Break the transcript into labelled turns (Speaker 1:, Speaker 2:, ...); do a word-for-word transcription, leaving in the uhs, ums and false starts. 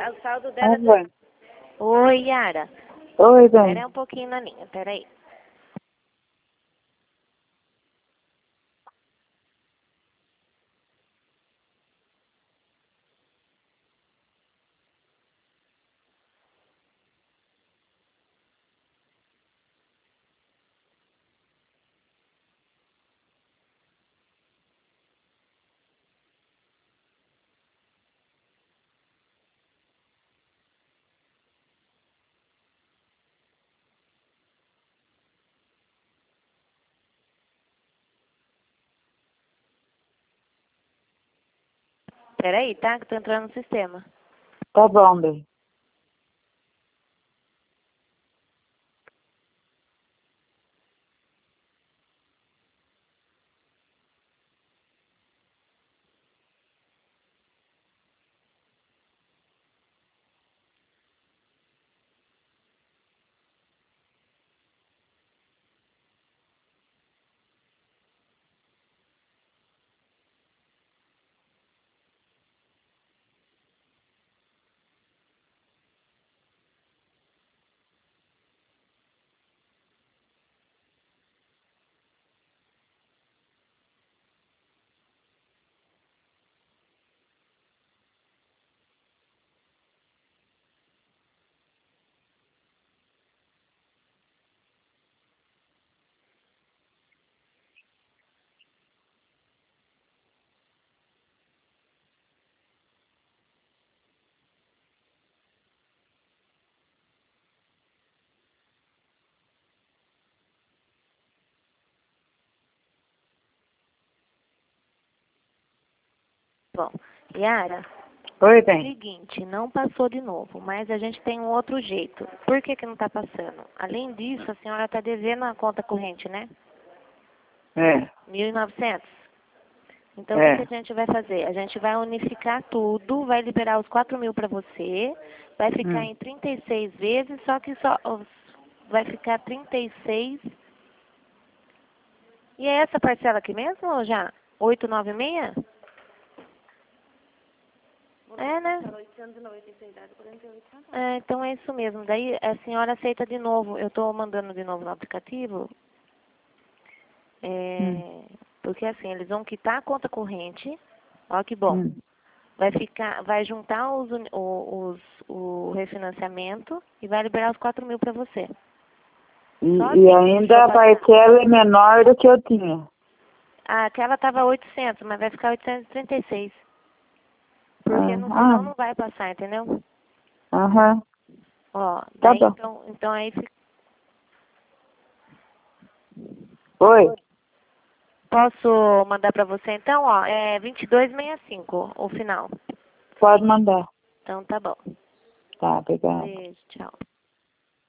Speaker 1: O saldo dela...
Speaker 2: Ah, vai.
Speaker 1: Oi, Yara.
Speaker 2: Oi, bem.
Speaker 1: Espera um pouquinho na linha, peraí. Peraí, tá? Que tô entrando no sistema.
Speaker 2: Tá bom, bem.
Speaker 1: Bom, Yara,
Speaker 2: Oi, bem.
Speaker 1: seguinte, não passou de novo, mas a gente tem um outro jeito. Por que que não tá passando? Além disso, a senhora tá devendo a conta corrente, né?
Speaker 2: É,
Speaker 1: mil e novecentos. Então, o que que
Speaker 2: é.
Speaker 1: a gente vai fazer? A gente vai unificar tudo, vai liberar os quatro mil para você, vai ficar
Speaker 2: Hum.
Speaker 1: em trinta e seis vezes, só que só os- vai ficar trinta e seis. E é essa parcela aqui mesmo ou já? oitocentos e noventa e seis? É, né? É, então é isso mesmo. Daí a senhora aceita de novo. Eu estou mandando de novo no aplicativo. É,
Speaker 2: Hum.
Speaker 1: porque assim, eles vão quitar a conta corrente. Ó que bom.
Speaker 2: Hum.
Speaker 1: Vai ficar, vai juntar os, uni- o, os, o refinanciamento e vai liberar os quatro mil para você.
Speaker 2: E,
Speaker 1: Só
Speaker 2: e
Speaker 1: assim, se for
Speaker 2: ainda a
Speaker 1: passar.
Speaker 2: parcela é menor do que eu tinha.
Speaker 1: Ah, aquela tava oitocentos, mas vai ficar oitocentos e trinta e seis. Porque
Speaker 2: Ah,
Speaker 1: não, senão
Speaker 2: ah,
Speaker 1: não vai passar, entendeu?
Speaker 2: aham.
Speaker 1: Ó,
Speaker 2: Tá
Speaker 1: daí
Speaker 2: bom.
Speaker 1: então, então aí fica.
Speaker 2: Oi.
Speaker 1: Posso mandar para você então, ó, é vinte e dois sessenta e cinco o final.
Speaker 2: Pode mandar.
Speaker 1: Então tá bom.
Speaker 2: Tá, obrigada.
Speaker 1: Beijo, tchau.